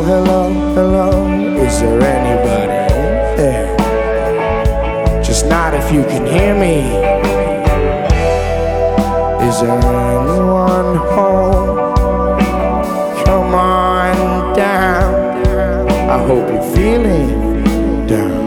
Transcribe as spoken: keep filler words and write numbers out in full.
hello, hello. Is there anybody there? Just not if you can hear me. Is there anyone home? Come on down. I hope you're feeling down.